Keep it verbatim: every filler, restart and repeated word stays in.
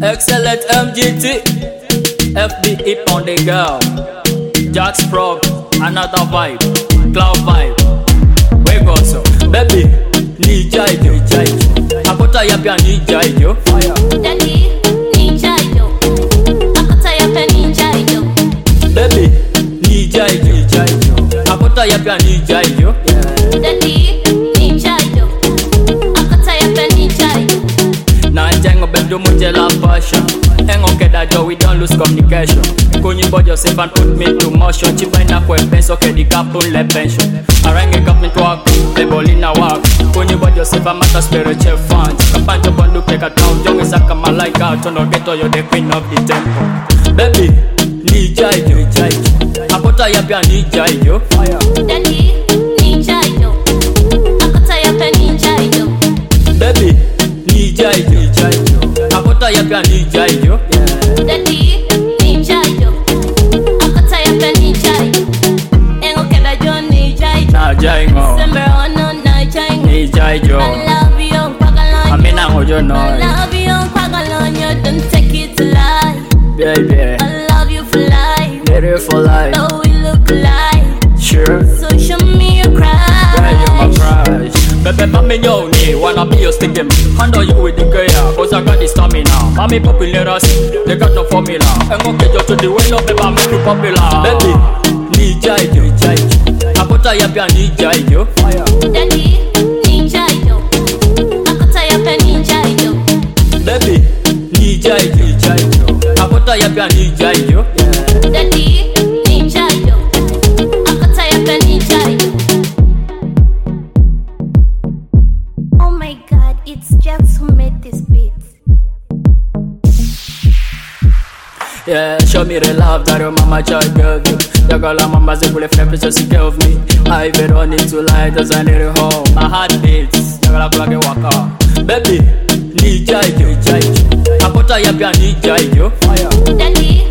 Excellent M G T, F B E on the girl, Jack Sprog, another vibe, cloud vibe. We go so, baby, ni jaijo, jaijo. Akota ya pia ni jaijo. Daddy, ni jaijo. Akota ya pia ni jaijo. Baby, ni jaijo, jaijo. Akota ya pia ni jaijo. Daddy, ni jaijo. Akota ya pia ni jaijo. Na jengo bendo muje la passion. Engo keda jo, we don't lose communication. Kunyi boy yourself and put me to motion. Chibaina kwe penso ke di kapun le pension. Arrange government work, the bolina work. Kunyi boy yourself and matter spiritual fun. Kapanjo bondu keka town, jonge saka malaika. Tono geto yo the queen of the temple. Baby, ni jaijo, jaijo. Akota ya pia ni jaijo. Daddy, ni jaijo. Akota ya pia ni jaijo. Baby, ni jaijo, jaijo. Akota ya pia ni jaijo. Daddy, ni jaijo. Akota ya pia ni jaijo. Engo keda jo ni jaijo. Na jaingo, Sembe ono na jaijo. ni jaijo. I love you, pagalonyo. Amina ngojo I no. love you, pagalonyo. Don't take it to lie. Baby, I love you for life. need it for life. Though we look alike. Sure. So show me your crush. Yeah, you my crush. Baby, mommy, yo, me wanna be your sticking. Handle you with the girl, cause I got the stamina. Mommy, popular us, they got no formula. I'm gonna get you to the way, no, baby, make you popular. Baby, ni jaijo, jaijo. Akota ya pia ni jaijo. Daddy, ni jaijo. Akota ya pia ni jaijo. Baby, ni jaijo, jaijo. Akota ya pia ni jaijo. Daddy, ni jaijo. Akota ya pia ni jaijo. Oh my God, it's Jax who made this beat. Yeah, show me the love that your mama child gave you. Your girl and mama say pull a flip just to give me. I even run into light as I need a home. My heart beats, your girl like a walker. Baby, ni jaijo, jaijo. Akota ya pia ni jaijo. Daddy,